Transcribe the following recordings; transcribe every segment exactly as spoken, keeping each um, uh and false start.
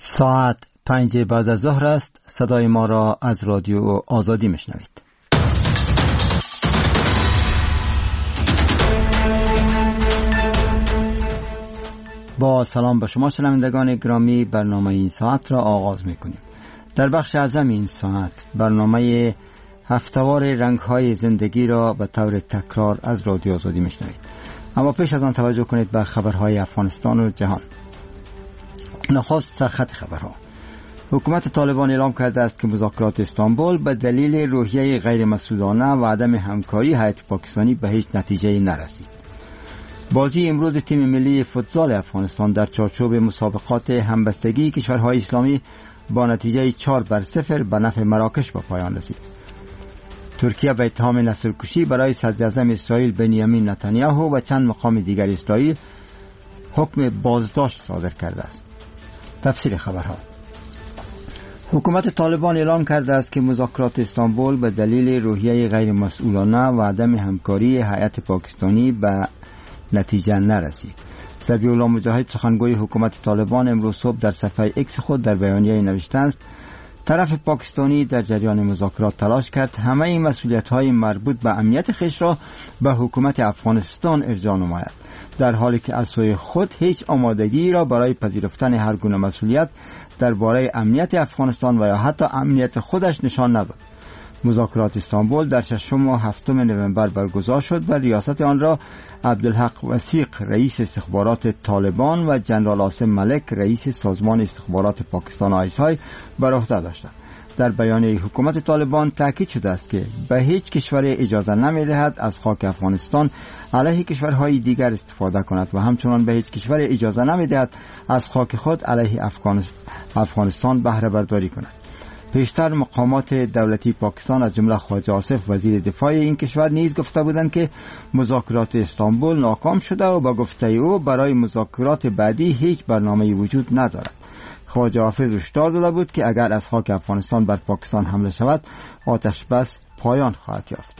ساعت پنج بعد از ظهر است. صدای ما را از رادیو آزادی میشنوید. با سلام به شما شنوندگان گرامی، برنامه این ساعت را آغاز میکنیم. در بخش اعظم این ساعت برنامه هفته‌وار رنگ‌های زندگی را به طور تکرار از رادیو آزادی میشنوید. اما پیش از آن توجه کنید به خبرهای افغانستان و جهان. نخست سرخط خبرها. حکومت طالبان اعلام کرده است که مذاکرات استانبول به دلیل روحیه غیر مسئولانه و عدم همکاری هیئت پاکستانی به هیچ نتیجه نرسید. بازی امروز تیم ملی فوتزال افغانستان در چارچوب مسابقات همبستگی کشورهای اسلامی با نتیجه چهار بر صفر به نفع مراکش به پایان رسید. ترکیه به اتهام نسل‌کشی برای صدراعظم اسرائیل بنیامین نتانیاهو و چند مقام دیگر اسرائیل حکم بازداشت صادر کرده است. تفسیر خبرها. حکومت طالبان اعلام کرده است که مذاکرات استانبول به دلیل روحیه غیر مسئولانه و عدم همکاری هیئت پاکستانی به نتیجه نرسید. ذبیح الله مجاهد سخنگوی حکومت طالبان امروز صبح در صفحه ایکس خود در بیانیه نوشته است: طرف پاکستانی در جریان مذاکرات تلاش کرد همه این مسئولیت‌های مربوط به امنیت خویش را به حکومت افغانستان ارجاع نماید، در حالی که از سوی خود هیچ آمادگی را برای پذیرفتن هر گونه مسئولیت درباره امنیت افغانستان و یا حتی امنیت خودش نشان نداد. مذاکرات استانبول در ششم و هفتم نوامبر برگزار شد و ریاست آن را عبدالحق وثیق رئیس استخبارات طالبان و جنرال عاصم ملک رئیس سازمان استخبارات پاکستان آی‌سای بر عهده داشتند. در بیانیه حکومت طالبان تاکید شده است که به هیچ کشور اجازه نمی‌دهد از خاک افغانستان علیه کشورهای دیگر استفاده کند و همچنان به هیچ کشور اجازه نمی‌دهد از خاک خود علیه افغانستان بهره برداری کند. پیشتر مقامات دولتی پاکستان از جمله خواجه آصف وزیر دفاع این کشور نیز گفته بودند که مذاکرات استانبول ناکام شده و با گفته او برای مذاکرات بعدی هیچ برنامه‌ای وجود ندارد. خواجه حافظ هشدار داده بود که اگر از خاک افغانستان بر پاکستان حمله شود آتش بس پایان خواهد یافت.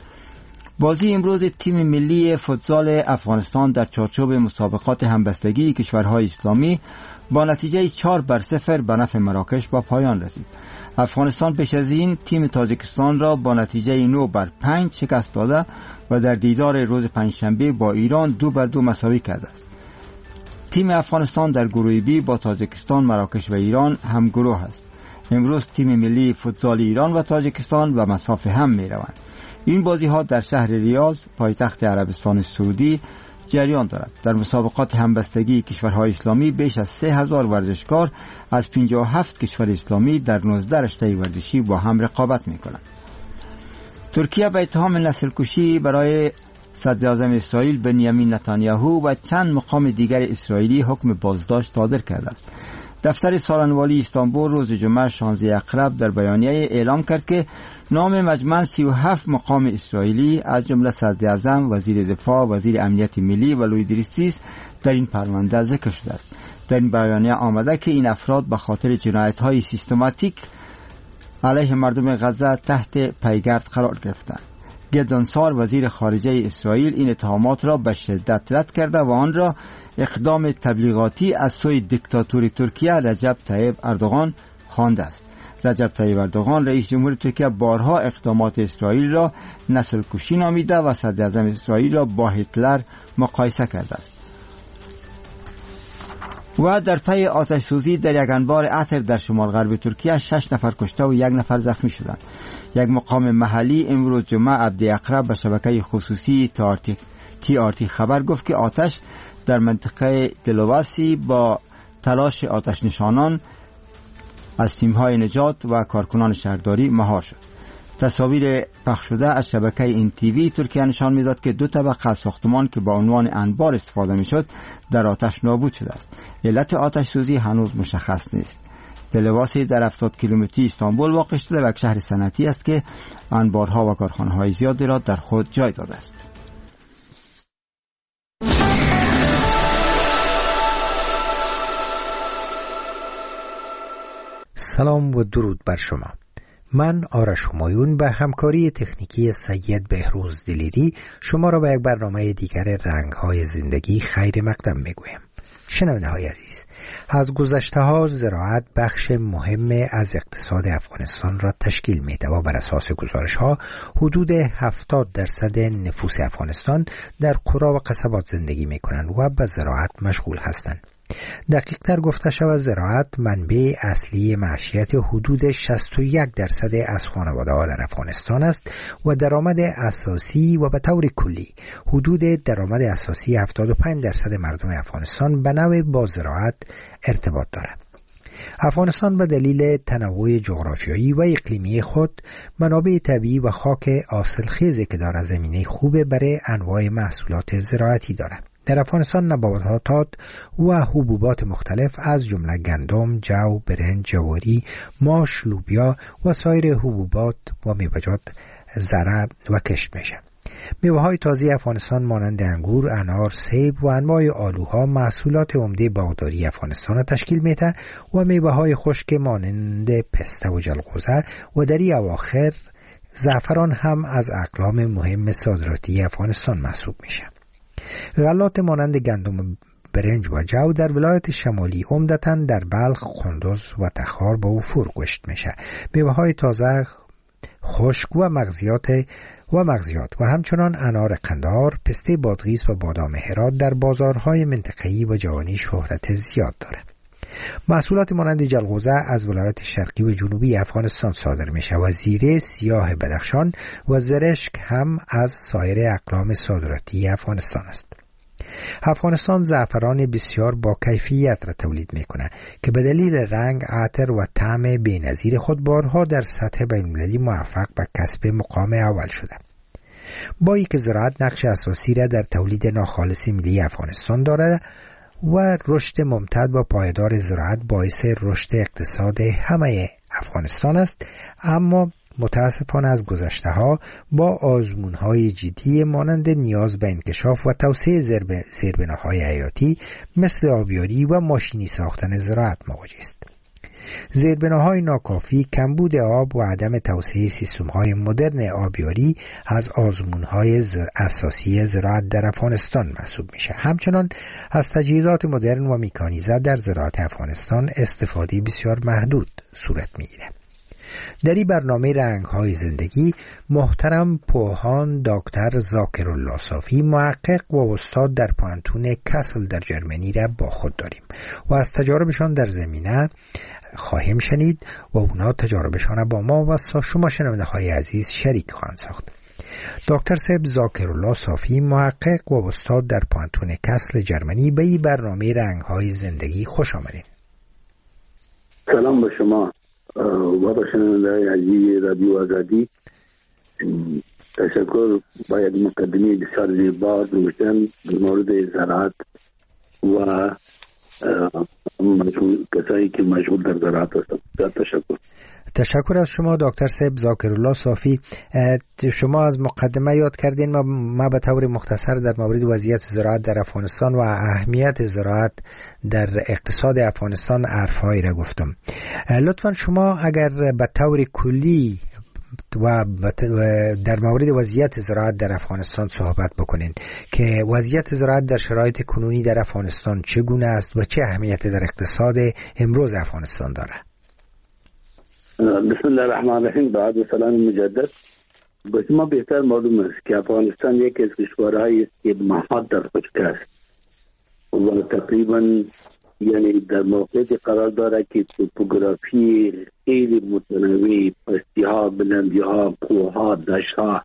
بازی امروز تیم ملی فوتزال افغانستان در چارچوب مسابقات همبستگی کشورهای اسلامی با نتیجه چهار بر صفر به نفع مراکش با پایان رسید. افغانستان پیش از این تیم تاجیکستان را با نتیجه نه بر پنج شکست داده و در دیدار روز پنجشنبه با ایران دو بر دو مساوی کرده است. تیم افغانستان در گروه بی با تاجیکستان، مراکش و ایران هم گروه است. امروز تیم ملی فوتزال ایران و تاجیکستان و مسافه هم می روند. این بازی ها در شهر ریاض پایتخت عربستان سعودی جریان دارد. در مسابقات همبستگی کشورهای اسلامی بیش از سه هزار ورزشکار از پنجاه و هفت کشور اسلامی در نوزده رشته ورزشی با هم رقابت می کنند. ترکیه به اتهام نسل‌کشی برای صدراعظم اسرائیل بنیامین نتانیاهو و چند مقام دیگر اسرائیلی حکم بازداشت صادر کرده است. دفتر سالنوالی استانبول روز جمعه شانزده اکرب در بیانیه اعلام کرد که نام مجمع سی و هفت مقام اسرائیلی از جمله صدراعظم، وزیر دفاع، وزیر امنیت ملی و لویدریستیس در این پرونده ذکر شده است. در این بیانیه آمده که این افراد به خاطر جنایت‌های سیستماتیک علیه مردم غزه تحت پیگرد قرار گرفتند. گدون سار وزیر خارجه اسرائیل این اتهامات را به شدت رد کرده و آن را اقدام تبلیغاتی از سوی دیکتاتور ترکیه رجب طیب اردوغان خوانده است. رجب طیب اردوغان رئیس جمهور ترکیه بارها اقدامات اسرائیل را نسل کشی نامیده و صدراعظم اسرائیل را با هیتلر مقایسه کرده است. و در پی آتش سوزی در یک انبار عطر در شمال غرب ترکیه شش نفر کشته و یک نفر زخمی شدند. یک مقام محلی امروز جمعه عبدی اقرب به شبکه خصوصی تی آر تی خبر گفت که آتش در منطقه دلواسی با تلاش آتش نشانان از تیم‌های نجات و کارکنان شهرداری مهار شد. تصاویر پخش شده از شبکه این تیوی ترکیه نشان می‌داد که دو طبقه ساختمان که با عنوان انبار استفاده می‌شد در آتش نابود شده است. علت آتش سوزی هنوز مشخص نیست. دلواسی در هفتاد کیلومتری استانبول واقع شده و یک شهر صنعتی است که انبارها و کارخانه‌های زیادی را در خود جای داده است. سلام و درود بر شما. من آرش همایون به همکاری تکنیکی سید بهروز دلیری شما را به یک برنامه دیگر رنگ‌های زندگی خیر مقدم می‌گویم. شنونده های عزیز، از گذشته ها زراعت بخش مهم از اقتصاد افغانستان را تشکیل میده و بر اساس گزارش ها حدود هفتاد درصد نفوس افغانستان در قرا و قصبات زندگی می کنند و به زراعت مشغول هستند. دقیق تر گفته شود زراعت منبع اصلی معیشت حدود شصت و یک درصد از خانواده ها در افغانستان است و درآمد اساسی و به طور کلی حدود درآمد اساسی هفتاد و پنج درصد مردم افغانستان به نوع با زراعت ارتباط دارد. افغانستان به دلیل تنوع جغرافیایی و اقلیمی خود منابع طبیعی و خاک حاصلخیزی که دارد زمینه خوب برای انواع محصولات زراعتی دارد. در افغانستان نباتات و حبوبات مختلف از جمله گندم، جو، برنج، جواری، ماش، لوبیا و سایر حبوبات و میوه‌جات زرع و کشت میشه. میوه‌های تازه افغانستان مانند انگور، انار، سیب و انواع آلوها محصولات عمده باغداری افغانستان را تشکیل میده و میوه‌های خشک مانند پسته و جلغوزه و در این اواخر زعفران هم از اقلام مهم صادراتی افغانستان محسوب میشه. غلات مانند گندم، برنج و جو در ولایت شمالی عمدتاً در بلخ، قندوز و تخار با وفور گشت میشه. میوه‌های تازه، خشک و مغزیات و مغزیات و همچنان انار قندهار، پسته بادغیس و بادام هرات در بازارهای منطقه‌ای و جهانی شهرت زیاد داره. محصولات مانند جلغوزه از ولایت شرقی و جنوبی افغانستان صادر میشه و زیره سیاه بدخشان و زرشک هم از سایر اقلام صادراتی افغانستان است. افغانستان زعفران بسیار با کیفیت را تولید میکنه که به دلیل رنگ، عطر و طعم بی‌نظیر خود بارها در سطح بین‌المللی موفق به کسب مقام اول شده. با اینکه زراعت نقش اساسی را در تولید ناخالص ملی افغانستان دارد و رشد ممتد و پایدار زراعت باعث رشد اقتصاد همه افغانستان است، اما متاسفانه از گذشته ها با آزمون های جدی مانند نیاز به انکشاف و توسعه زیربناهای حیاتی مثل آبیاری و ماشینی ساختن زراعت مواجه است. زیربناهای ناکافی، کمبود آب و عدم توسعه سیستم‌های مدرن آبیاری از آزمون‌های زر... اساسی زراعت در افغانستان محسوب میشه. همچنان از تجهیزات مدرن و مکانیزه در زراعت افغانستان استفاده بسیار محدود صورت میگیره. در این برنامه رنگ‌های زندگی محترم پوهان دکتر ذاکرالله صافی، محقق و استاد در پانتون کاسل در جرمنی را با خود داریم و از تجاربشان در زمینه خواهیم شنید و اونا تجاربشان با ما و شما شنونده های عزیز شریک خواهند ساخت. دکتر صاحب ذاکرالله صافی، محقق و استاد در پانتون کاسل جرمنی، به این برنامه رنگ‌های زندگی خوش آمدید. سلام به شما و به شنونده عزیز رادیو آزادی. تشکر. باید مقدمه بسیار زیبا روشن در مورد زراعت و مشغول کسایی که مشغول در زراعت هستند. تشکر. تشکر از شما دکتر صاحب ذاکرالله صافی. شما از مقدمه یاد کردین، ما, ما به طور مختصر در مورد وضعیت زراعت در افغانستان و اهمیت زراعت در اقتصاد افغانستان حرفایی را گفتم. لطفا شما اگر به طور کلی و در مورد وضعیت زراعت در افغانستان صحبت بکنین که وضعیت زراعت در شرایط کنونی در افغانستان چگونه است و چه اهمیتی در اقتصاد امروز افغانستان داره. بسم الله الرحمن الرحیم. بعد سلام مجدد. به شما بهتر معلوم است که افغانستان یکی از کشورهای است که محاط در خشکی است و تقریبا یعنی در موقعیت قرار داره که توپوگرافی خیلی متنوع، پستی‌ها، بلندی‌ها، کوه‌ها، دشت‌ها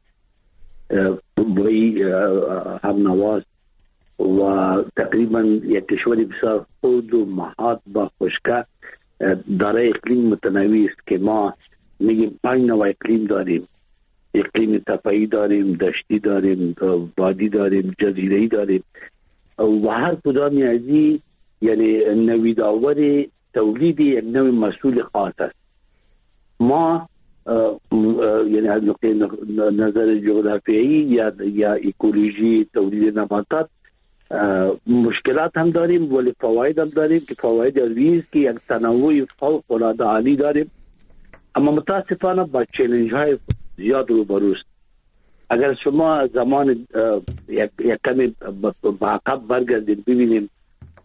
بایی هم نواست و تقریبا یک کشوری بسیار خود و محاط با خشکی داره. اقلیم متنوع است که ما میگیم پنج نوع اقلیم داریم. اقلیم تپه‌ای داریم، دشتی داریم، وادی داریم، جزیره‌ای داریم و هر کدامی از این یعنی نویدآور تولید یک نوع محصول خاص است. ما یعنی از نظر جغرافیایی یا یا اکولوژی تولید نباتات مشکلات هم داریم ولی فواید هم داریم که فواید از که یک تنوع فوق العاده عالی داریم، اما متاسفانه با چالش های زیاد روبرو است. اگر شما زمان یک کمی با عقب برگردید ببینیم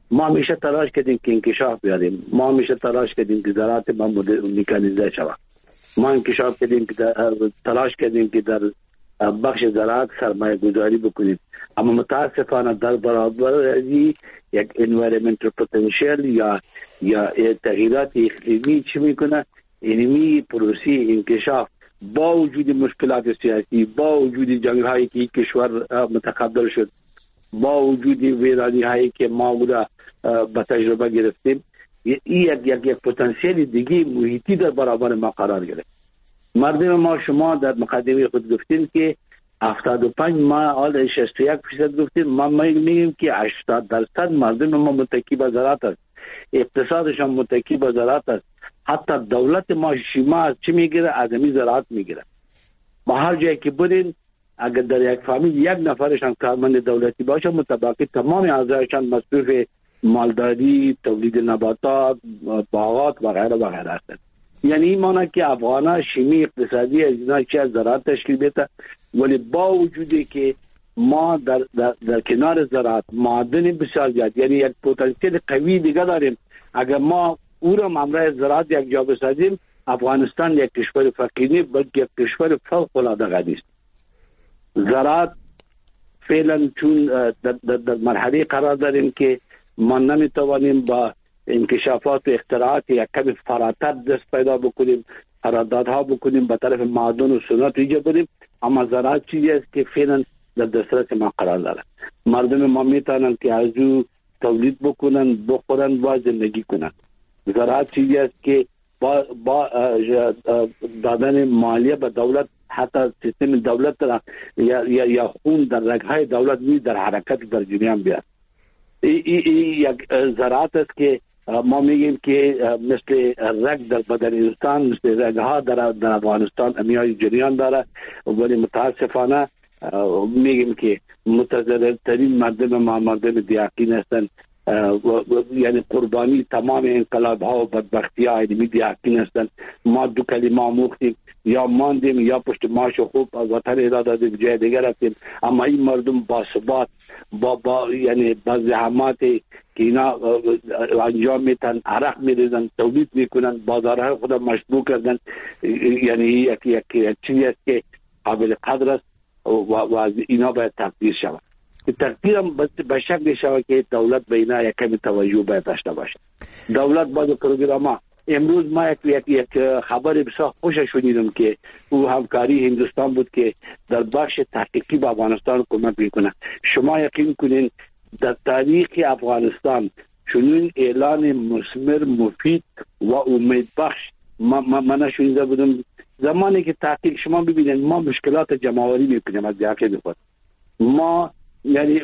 ما همیشه تلاش کردیم که انکشاف بیاریم، ما همیشه تلاش کردیم که زراعت ما مکانیزه شود، ما انکشاف کردیم که تلاش کردیم که در بخش زراعت سرمایه گذاری بکنیم، اما متاسفانه در برابر یک انوایرمنتال پتانسیل یا یا تغییرات اقلیمی چی میکنه؟ علمی پروسی انکشاف با وجود مشکلات سیاسی، با وجود جنگ هایی که کشور متقبل شد، با وجود ویرانی هایی که ما بوده به تجربه گرفتیم، این یک یک یک پتانسیل دیگه محیطی در برابر ما قرار گرفت. مردم ما، شما در مقدمه خود گفتین که هفتاد و پنج، ما حال شصت و یک درصد گفتیم، ما میگیم که هشتاد درصد مردم ما متکی به زراعت است، اقتصادشان متکی به زراعت است. حتی دولت ما شیما از چی میگیره؟ از همین زراعت میگیره. با هر جایی که برین اگر در یک فامیل یک نفرشان کارمند دولتی باشه، متباقی تمام اعضایشان مصروف مالداری، تولید نباتات، باغات و غیره و غیره هستند. یعنی این معنی که افغانها شیمی اقتصادی از اینا چی از زراعت تشکیل بیده، ولی با وجودی که ما در, در, در کنار زراعت معدن بسیار زیاد، یعنی یک پتانسیل قوی دیگه داریم. اگر ما او را ممرای زراعت یک جا بسازیم، افغانستان یک کشور فقیر نیست بلکه یک کشور فوق العاده غنی است. زراعت فعلا چون در, در, در مرحله قرار داریم که ما نمیتوانیم با انکشافات و اختراعات یک کمی فراتر دست پیدا بکنیم، قراردادها بکنیم به طرف معدن و صنعت ایجاد کنیم، اما زراعت چیزی است که فعلا در دسترس ما قرار داره. مردم ما میتونن که از او تولید بکنن، بخورن و زندگی کنن. زراعت چیزی است که با, با دادن مالیه به دولت، حتی سیستم دولت را یا, یا, یا خون در رگهای دولت می در حرکت در جریان بیاد. این ای, ای یک زراعت است که ما میگیم که مثل رگ در بدن انسان، مثل رگها در, در افغانستان امیای جریان داره، ولی متاسفانه میگیم که متضررترین مردم ما مردم دیاقین هستند، یعنی قربانی تمام انقلاب ها و بدبختی ها علمی دیاقین هستند. ما دو کلمه آموختیم، یا ماندیم یا پشت ماش خوب از وطن اراده دادیم جای دیگر رفتیم، اما این مردم با ثبات با, با یعنی با زحمات که اینا انجام میتن، عرق میریزن، تولید میکنن، بازارهای خود مشبوع کردن، یعنی یک یک یک چیزی است که قابل قدر است و, و از اینا باید تقدیر شود. تقدیر هم به شکل شود که دولت به اینا یک کمی توجه باید داشته باشه. دولت باید پروگرام. امروز ما یک یک یک خبر بسیار خوش شنیدم که او همکاری هندوستان بود که در بخش تحقیقی به افغانستان کمک میکنه. شما یقین کنین در تاریخ افغانستان چنین اعلان مثمر، مفید و امید بخش ما ما نشونیده بودم. زمانی که تحقیق، شما ببینید ما مشکلات جمع‌آوری میکنیم از جهت خود، ما یعنی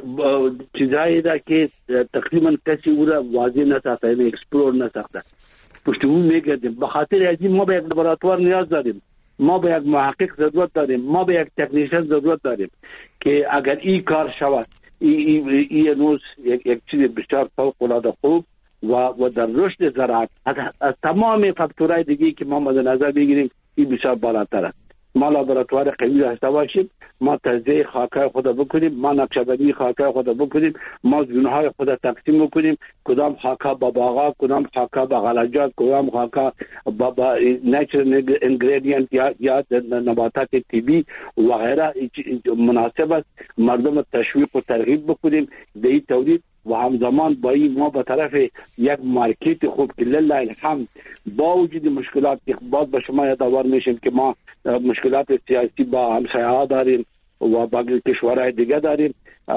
چیزایی را که تقریبا کسی او را واضح نساخته، یعنی اکسپلور نساخته، پشتمون میگردیم. به خاطر از این ما به یک لابراتوار نیاز داریم، ما به یک محقق ضرورت داریم، ما به یک تکنیشن ضرورت داریم که اگر این کار شود، این این روز یک یک چیز بسیار فوق العاده خوب و و در رشد زراعت از, از تمام فاکتورهای دیگه که ما مد نظر بگیریم این بسیار بالاتر است. ما لابراتوار قوی داشته باشیم، ما تجزیه خاکای خود بکنیم، ما نقشه‌بندی خاکای خود بکنیم، ما زونهای خود تقسیم بکنیم، کدام خاکا با باغا، کدام خاکا با غلجات، کدام خاکا با, با نیچرال انگریدینت یا یا نباتات طبیعی و غیره مناسب است. مردم تشویق و ترغیب بکنیم به این تولید و همزمان با این ما به طرف یک مارکت خوب که لله الحمد با وجود مشکلات که باز به شما یادآور میشیم که ما مشکلات سیاسی با همسایه‌ها داریم و با کشورهای دیگه داریم،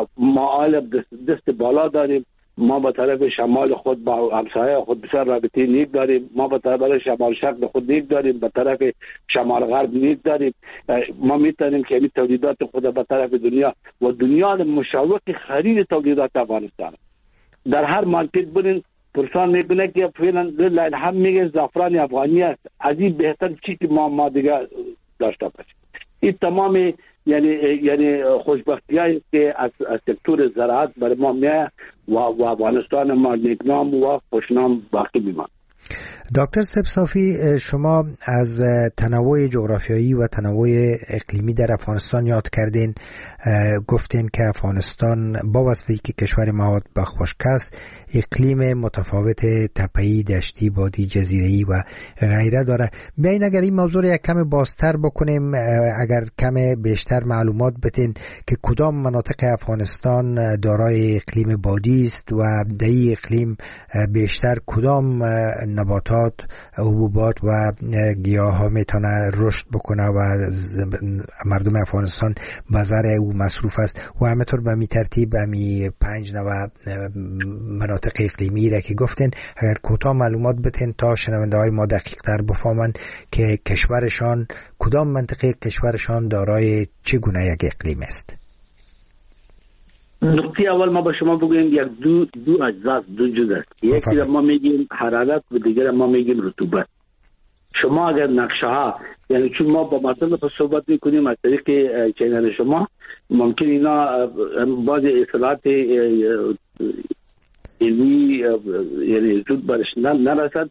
معالم دست, دست بالا داریم، ما به طرف شمال خود با همسایه خود بسیار رابطه نیک داریم، ما به طرف شمال شرق خود نیک داریم، به طرف شمال غرب نیک داریم. ما میتونیم که این تولیدات خود به طرف دنیا و دنیا مشوق خرید تولیدات افغانستان در هر مارکت برین پرسان میکنه که فعلا لله الحمد میگه زعفران افغانی است، از این بهتر چی که ما ما دیگه داشته باشیم. این تمام یعنی یعنی خوشبختیایی که از, از سکتور زراعت برای ما میاد و و افغانستان ما نیکنام و خوشنام باقی میماند. دکتر سبصافی، شما از تنوع جغرافیایی و تنوع اقلیمی در افغانستان یاد کردین، گفتین که افغانستان با وصفی که کشور ما خشک است، اقلیم متفاوت تپه‌ای، دشتی، وادی، جزیره‌ای و غیره داره. بیاین اگر این موضوع رو یک کم بازتر بکنیم، اگر کم بیشتر معلومات بدین که کدام مناطق افغانستان دارای اقلیم بادی است و در این اقلیم بیشتر کدام نباتات، حبوبات و گیاه ها میتونه رشد بکنه و مردم افغانستان بازار او مصروف است، و همینطور به می ترتیب همی پنج نوع مناطق اقلیمی را که گفتین اگر کوتاه معلومات بتین تا شنونده های ما دقیق تر بفهمن که کشورشان کدام منطقه کشورشان دارای چگونه یک اقلیم است. نقطه اول ما با شما بگویم یک دو دو اجزا دو جزء است. یکی ما میگیم حرارت و دیگر ما میگیم رطوبت. شما اگر نقشه ها، یعنی چون ما با مردم په صحبت میکنیم از طریق چینل شما، ممکن اینا بعض اطلاعات علمی یعنی زود برش نرسد.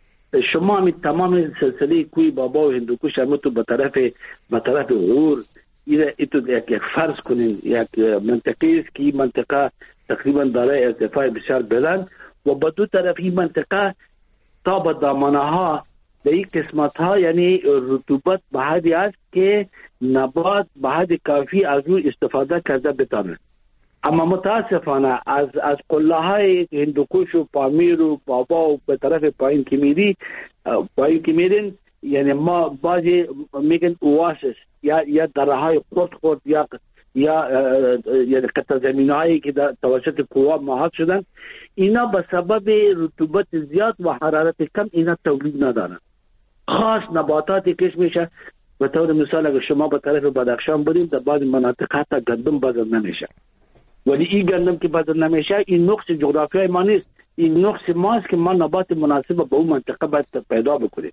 شما می تمام سلسله کوی بابا و هندوکش هم تو به طرف به طرف غور ایره ایتو یک فرض کنین یک منطقه است که این منطقه تقریبا دارای ارتفاع بسیار بلند و با دو طرف این منطقه تا به دامنه ها در این قسمت ها یعنی رطوبت به حدی است که نبات به حد کافی از او استفاده کرده بتانه. اما متاسفانه از از قله های هندوکش و پامیر و بابا و به طرف پایین که میری پایین که میرین، یعنی ما بعضی میگن اواسس یا یا درهای خرد خرد یا یا یعنی قطع زمین هایی که توسط کوه محاط شدن، اینا به سبب رطوبت زیاد و حرارت کم اینا تولید ندارن. خاص نباتاتی کش میشه. به طور مثال اگر شما به طرف بدخشان برید در بعض مناطق حتی گندم بذر نمیشه، ولی این گندم که بذر نمیشه این نقص جغرافیای ما نیست، این نقص ماست که ما نبات مناسب به اون منطقه باید پیدا بکنیم.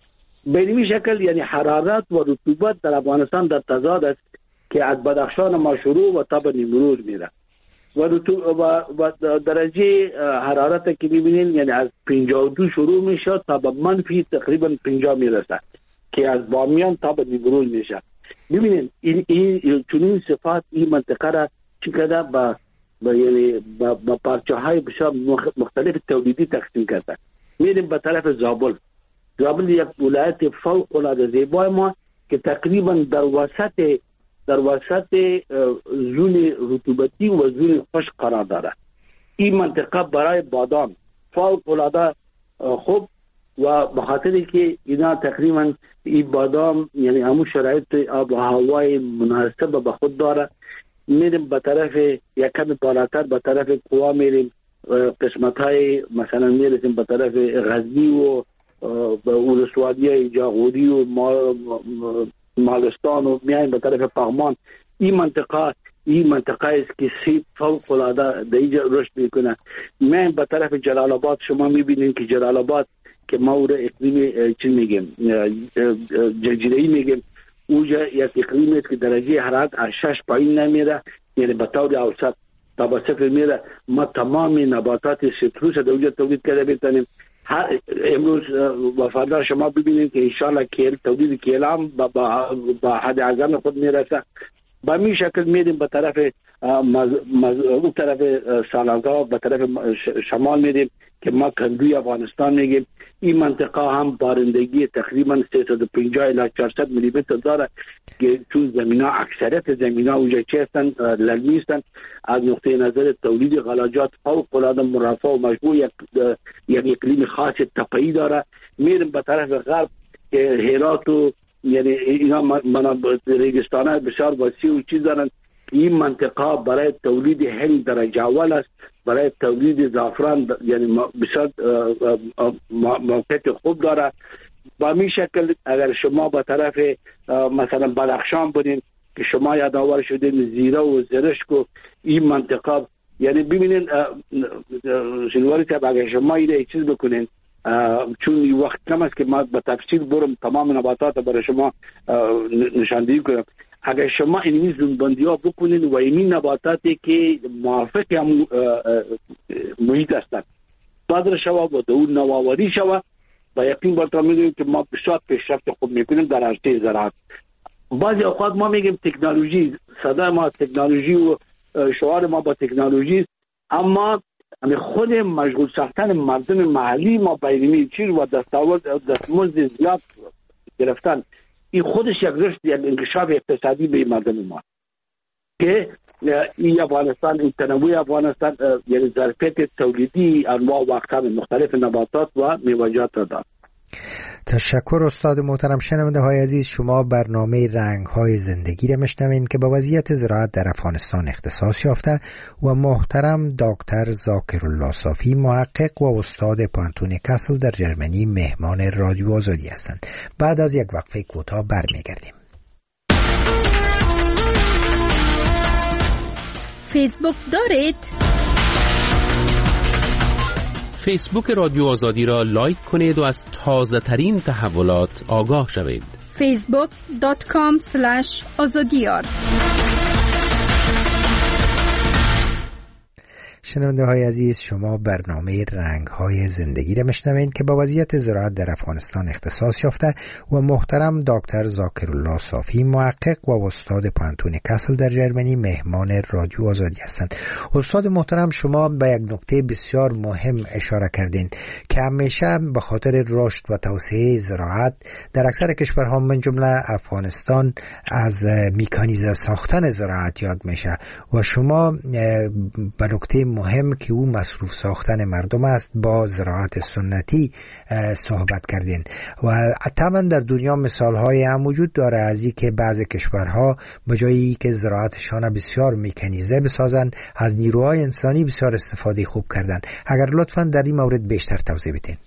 به این شکل یعنی حرارت و رطوبت در افغانستان در تضاد است که از بدخشان ما شروع و تا به نیمروز میره و, و, و درجه حرارت که میبینین یعنی از پنجاه و دو شروع میشه تا به منفی تقریبا پنجاه میرسه که از بامیان تا به نیمروز میشه. ببینین این این چنین صفات این منطقه را چقدر با با یعنی با, با پارچه های بسیار مختلف تولیدی تقسیم کرده. میریم به طرف زابل. زابل یک ولایت فوق العاده زیبای ما که تقریبا در وسط در وسط زون رطوبتی و زون خشک قرار داره. این منطقه برای بادام فوق العاده خوب و به خاطری که اینا تقریبا این بادام یعنی همون شرایط آب و هوای مناسب به خود داره. میریم به طرف یک کم بالاتر به طرف کوه میریم، قسمت های مثلا میرسیم به طرف غزنی و به ولسوالی جاغوری و مالستان و میایم به طرف پغمان. این منطقه این منطقه است که سیب فوق العاده در اینجا رشد میکنه. میایم به طرف جلال آباد. شما میبینید که جلال آباد که ما او را اقلیم چی میگیم جزیره‌ای میگیم، اونجا یک اقلیم است که درجه حرارت از شش پایین نمیره، یعنی به طور اوسط تا به صفر میره. ما تمام نباتات سیتروس در اونجا تولید کرده بتونیم. امروز و فردا شما ببینید که انشالله کیل تولید کیل هم با حد اعظم خود میرسه. با می شکل میریم به طرف مز... مز... اون طرف سالانگا به طرف شمال میریم که ما کندوی افغانستان میگیم. این منطقه هم بارندگی تقریبا سیصد و پنجاه الی چهارصد میلی متر داره که چون زمینا اکثریت زمینا اونجا چه هستن للمی هستن. از نقطه نظر تولید غلاجات فوق العاده مرفع و مشبوع یک یک اقلیم خاص تپه‌ای داره. میریم به طرف غرب که هرات و یعنی اینا منابع ریگستانه بسیار وسیع و چیز دارن. این منطقه برای تولید هنگ درجه اول است، برای تولید زعفران یعنی بسیار موقعیت خوب داره. با می شکل اگر شما به طرف مثلا بدخشان برین که شما یادآور شدین زیره و زرشک و این منطقه، یعنی ببینین شنواری که اگر شما اینه چیز بکنین، چون وقت کم است که ما به تفصیل برم تمام نباتات برای شما نشاندهی کنم. اگر شما اینمی زنبندی ها بکنین و این نباتاتی که موافق هم محیط هستند بادر شوا و دور نواوری شوا با یقین با میگیم که ما بسیار پیشرفت خوب میکنیم در عرصه زراعت. بعضی اوقات ما میگیم تکنولوژی، صدا ما تکنولوژی و شعار ما با تکنولوژی، اما خود مشغول ساختن مردم محلی ما بینمی چیز و دستاورد دستمزد زیاد گرفتن، این خودش یک رشد یک انکشاف اقتصادی به مردم ما که این افغانستان، این تنوع افغانستان یعنی ظرفیت تولیدی انواع و اقسام مختلف نباتات و میوه‌جات را دارد. تشکر استاد محترم. شنونده های عزیز، شما برنامه رنگ های زندگی را میشنوین که با وضعیت زراعت در افغانستان اختصاص یافته و محترم دکتر ذاکرالله صافی، محقق و استاد پانتون کاسل در جرمنی مهمان رادیو آزادی هستند. بعد از یک وقفه کوتاه برمیگردیم. فیسبوک دارید؟ فیسبوک رادیو آزادی را لایک کنید و از تازه ترین تحولات آگاه شوید. فیسبوک دات کام اسلش آزادیار. شنونده های عزیز، شما برنامه رنگ های زندگی را میشنوید که با وضعیت زراعت در افغانستان اختصاص یافته و محترم دکتر ذاکرالله صافی، محقق و استاد پانتون کاسل در جرمنی مهمان رادیو آزادی هستند. استاد محترم، شما به یک نکته بسیار مهم اشاره کردین که همیشه به خاطر رشد و توسعه زراعت در اکثر کشورها من جمله افغانستان از مکانیزه ساختن زراعت یاد میشه و شما به نکته مهم که او مصروف ساختن مردم است با زراعت سنتی صحبت کردین و طبعا در دنیا مثالهای هم وجود داره از این که بعضی کشورها به جایی که زراعتشان بسیار مکانیزه بسازن از نیروهای انسانی بسیار استفاده خوب کردن. اگر لطفا در این مورد بیشتر توضیح بدین.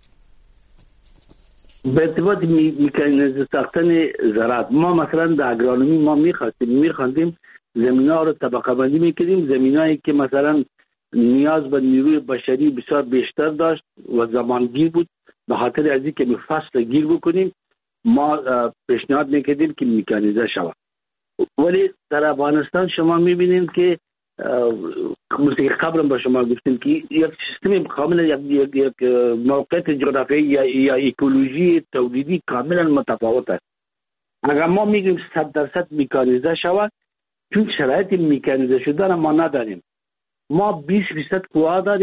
به ارتباط مکانیزه ساختن زراعت، ما مثلا در اگرونومی ما میخواستیم میخواندیم زمین‌ها رو طبقه بندی میکردیم. زمینایی که مثلا نیاز به نیروی بشری بسیار بیشتر داشت و زمانگیر بود، به خاطر از اینکه فصل گیر بکنیم ما پیشنهاد میکردیم که مکانیزه شود. ولی در افغانستان شما میبینید که مثل قبلا با شما گفتیم که یک سیستم کاملا یک یک موقعیت جغرافیایی یا یا اکولوژی تولیدی کاملا متفاوت است. اگر ما میگیم صد درصد مکانیزه شود، چون شرایط مکانیزه شدن ما نداریم. ما بیست فیصد قوا داریم،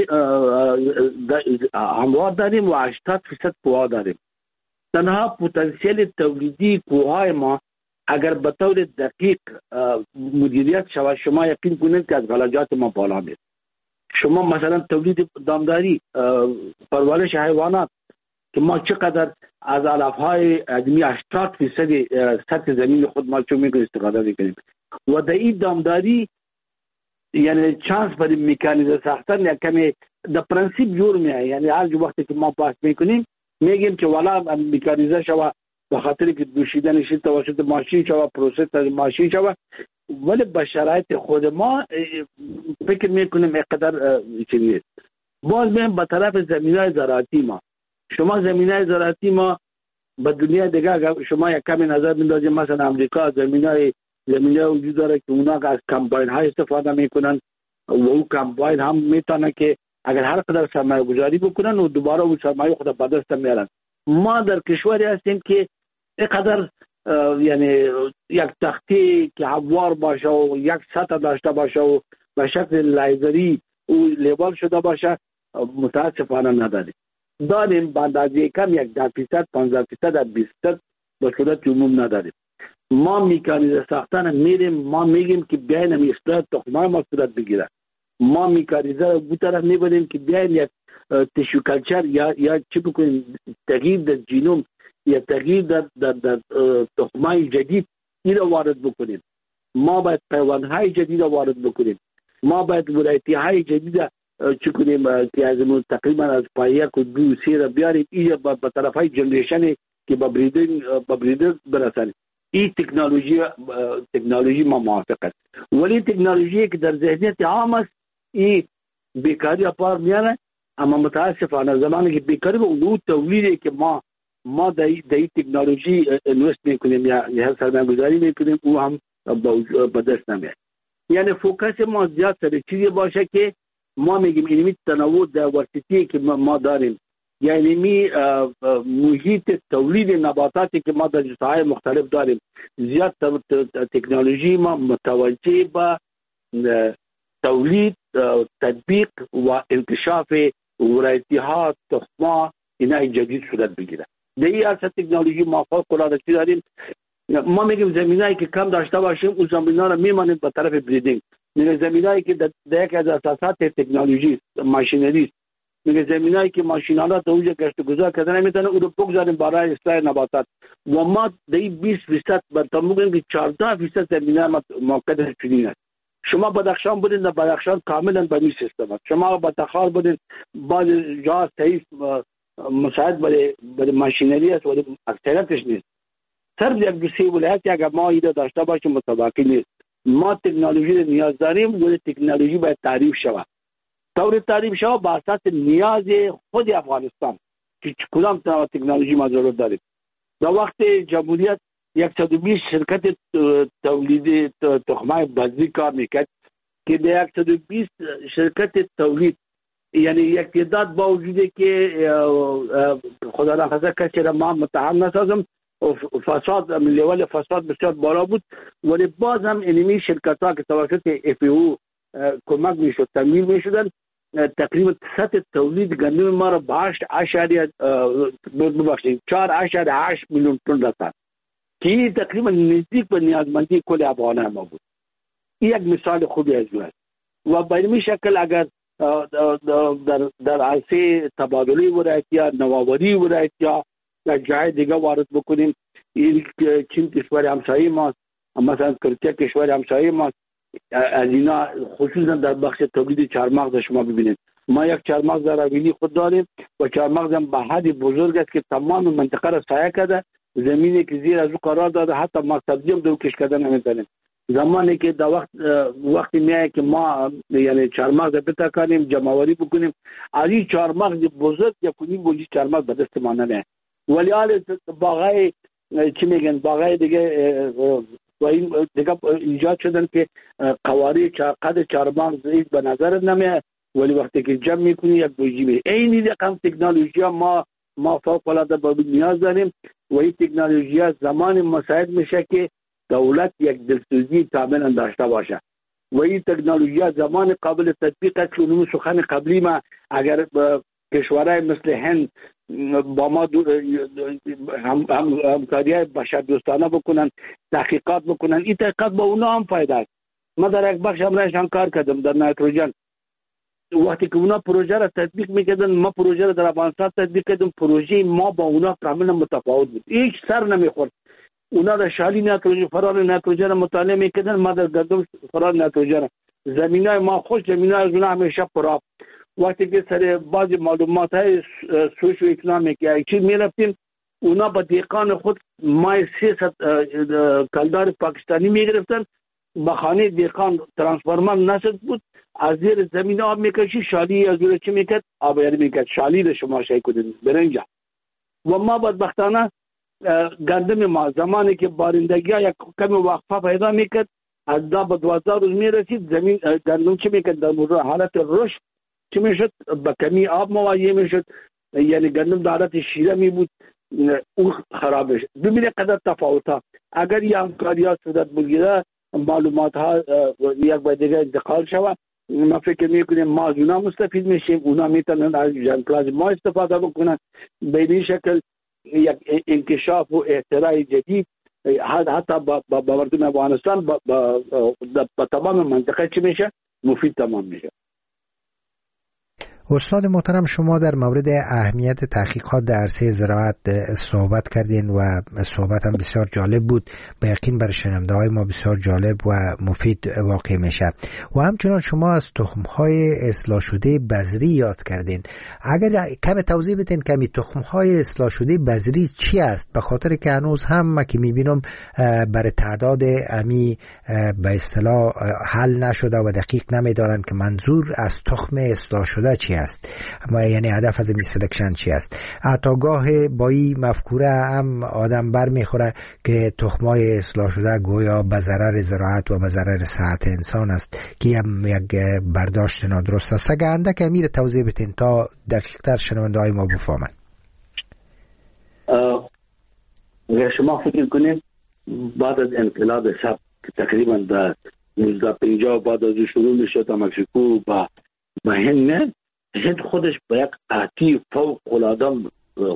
هموار داریم و هشتاد فیصد قوا داریم. تنها پتانسیل تولیدی قوای ما اگر به طور دقیق مدیریت شود، شما یقین کنید که از غلجات ما بالا میره. شما مثلا تولید دامداری، پرورش حیوانات که ما چقدر از علفهای ادمی هشتاد فیصد سطح زمین خود ما چون میکنیم استفاده میکنیم و در این دامداری یعنی چانس برای مکانیزه ساختن یا کمی در پرنسیپ جور میه. یعنی هر جو وقتی که ما بحث میکنیم میگیم که والا مکانیزه شود به خاطر که دوشیدنش توسط ماشین شود، پروسس ماشین شود، ولی به شرایط خود ما فکر میکنیم اقدر چیزی. باز میگم به طرف زمینای زراعتی ما، شما زمینای زراعتی ما به دنیا دیگه شما یک کمی نظر بندازید، مثلا امریکا زمینای زمینای وجود داره که اونا از کمباین های استفاده میکنن و او کمباین هم میتونه که اگر هر قدر سرمایه گذاری بکنن و دوباره اون سرمایه خود به دست میارن. ما در کشوری هستیم که اینقدر یعنی یک تختی که هموار باشه و یک سطح داشته باشه و به شکل لیزری او لیبل شده باشه متاسفانه نداریم. داریم به اندازه کم یک ده فیصد، پانزده فیصد، بیست فیصد به صورت عموم نداریم. ما میکانیزه ساختن میریم، ما میگیم که بیاین هم اصلاح تخمای ما صورت بگیره. ما میکانیزه رو بو طرف میبریم که بیاین یک تیشو کلچر یا یا چی بکنیم، تغییر در جینوم یا تغییر در در, در تخمای جدید این رو وارد بکنیم. ما باید پیوندهای جدید رو وارد بکنیم. ما باید ولایتی های جدید چی کنیم که از تقریبا از پایه که دو سی رو بیاریم این به طرف های جنریشن که با بریدر با بریدر برسانیم. این تکنولوژی تکنولوژی ما موافق است، ولی تکنولوژی که در ذهنیت عام است این بیکاری اپار میاره. اما متاسفانه زمانی که بیکاری به اون تولیدی که ما ما در این تکنولوژی انوست میکنیم یا یا سرمایه گذاری میکنیم او هم به دست نمیاد. یعنی فوکس ما زیاد سر چیزی باشه که ما میگیم اینمی تنوع دایورسیتی که ما داریم یعنی می محیط تولید نباتاتی که ما در جزاهای مختلف داریم زیاد تکنولوژی ما متوجه به تولید، تطبیق و انکشاف ورایتی‌ها، تخم‌ها اینا جدید صورت بگیره. در این عرصه تکنولوژی ما فوق العاده داریم. ما میگیم زمینایی که کم داشته باشیم اون زمینا رو میمانیم به طرف بریدینگ. میگه زمینایی که در یک از اساسات تکنولوژی ماشینری، میگه زمینایی که ماشین‌ها تا اونجا گشت و گذار کردن میتونه اون رو بگذاریم برای اصلاح نباتات. و ما در این بیست فیصد تا میگیم که چهارده فیصد زمینه ما موقع چنین است. شما بدخشان بودین، در بدخشان کاملا به این سیستم است. شما با تخار بودین، بعض جا صحیح مساعد برای برای ماشینری است ولی اکثریتش نیست. صرف یک دو سه ولایت اگر ما ایده داشته باشیم متوقع نیست. ما تکنولوژی رو نیاز داریم ولی تکنولوژی باید تعریف شود. طور تعریف شود با اساس نیاز خود افغانستان که کدام تکنولوژی ما ضرورت داریم. در وقت جمهوریت صد و بیست شرکت تولید تخمه بذری کار میکرد که در صد و بیست شرکت تولید یعنی یک تعداد با وجوده که خدا نخواسته کسی را ما متهم نسازم فساد لیول فساد بسیار بالا بود ولی باز هم اینمی شرکت ها که توسط اف او کمک میشد تمویل میشدن تقریبا سطح تولید گندم ما را به هشت اشاریه ببخشید چهار اشاریه هشت میلیون تن رساند که تقریبا نزدیک به نیازمندی کل افغانان ما بود. این یک مثال خوبی از او است و به این شکل اگر در در عرصه تبادله ولایت‌ها، نوآوری ولایت‌ها یا جای دیگه وارد بکنیم. این چین کشور همسایه ماست، مثلا ترکیه کشور همسایه ماست. از اینا خصوصا در بخش تولید چهارمغز شما ببینید ما یک چهارمغز در اویلی خود داریم و چهارمغز هم به حد بزرگ است که تمام منطقه را سایه کرده. زمینی که زیر از او قرار داده حتی ما سبزی هم در کش کردن نمیتونیم. زمانی که در وقت وقتی میایه که ما یعنی چهارمغز بتا کنیم جمعوری بکنیم از این چهارمغز بزرگ یا کنیم بوجی چهارمغز به دست ما نمیه. ولی حال باغای چی میگن باغای دیگه و این دیگه ایجاد شدن که قواری قد چهارمغز به نظر نمیه ولی وقتی که جمع میکنی یک بوجی میره. این رقم تکنولوژی ما ما فوق العاده به نیاز داریم و این تکنولوژی زمان مساعد میشه که دولت یک دلسوزی کاملا داشته باشه و این تکنولوژی زمان قابل تطبیق است که اونم سخن قبلی ما اگر کشورهای مثل هند با ما همکاری بشر دوستانه بکنن تحقیقات بکنن این تحقیقات با اونا هم فایده است. ما در یک بخش امرایشان کار کردم در نایتروژن وقتی که اونا پروژه را تطبیق میکردن ما پروژه را در افغانستان تطبیق کردیم پروژه ما با اونا کاملا متفاوت بود هیچ سر نمیخورد. اونا در شالی نایتروژن فرار نایتروژن مطالعه میکردن ما در گندم فرار نایتروژن زمینای ما خوش زمینای از اونا همیشه پراب. وقتی که سر بعضی معلومات های سوشو اکنامیک یا چیز میرفتیم اونا با دیقان خود مای سیصد کلدار پاکستانی میگرفتن با خانه دیقان ترانسفورمر نصد بود از زیر زمین آب میکشی شالی از اون چی میکرد آب یاری میکرد شالی رو شما شای کدید برنجا و ما بدبختانه گندم ما زمانی که بارندگی ها یک کمی وقفه پیدا میکرد از دا به دوازده روز میرسید زمین گندم چی میکرد در مورد حالت رشد چی میشد با کمی آب مواجه میشد یعنی گندم در حالت شیره می بود اون خراب میشد. ببینید قدر تفاوت ها اگر یه همکاری ها صورت بگیره معلومات ها یک با دیگه انتقال شود ما فکر میکنیم ما از اونا مستفید میشیم اونا میتونن از جانکلاز ما استفاده بکنن به این شکل یک انکشاف و اختراع جدید حتی با, با, با مردم افغانستان با, با, با تمام منطقه چی میشه مفید تمام میشه. استاد محترم شما در مورد اهمیت تحقیقات در عرصه زراعت صحبت کردین و صحبت هم بسیار جالب بود به یقین برای شنونده های ما بسیار جالب و مفید واقع میشه و همچنان شما از تخم های اصلاح شده بذری یاد کردین. اگر کم توضیح بدین کمی تخم های اصلاح شده بذری چی است به خاطر که هنوز هم ما که میبینم برای تعداد امی به اصطلاح حل نشده و دقیق نمیدارن که منظور از تخم اصلاح شده چی است؟ یعنی هدف از این سلکشن چی است؟ عطاگاه با این مفکوره هم آدم بر میخوره که تخمای اصلاح شده گویا به ضرر زراعت و به ضرر صحت انسان است، که هم یک برداشت نادرست است. اگه اندک امیر توضیح بتین تا دقیق‌تر شنونده های ما بفهمن. اگر شما فکر کنید بعد از انقلاب سب تقریبا در نوزده پنجاه بعد از شروع میشد تا مکسیکو با با هند، هند خودش با یک آتی فوق العاده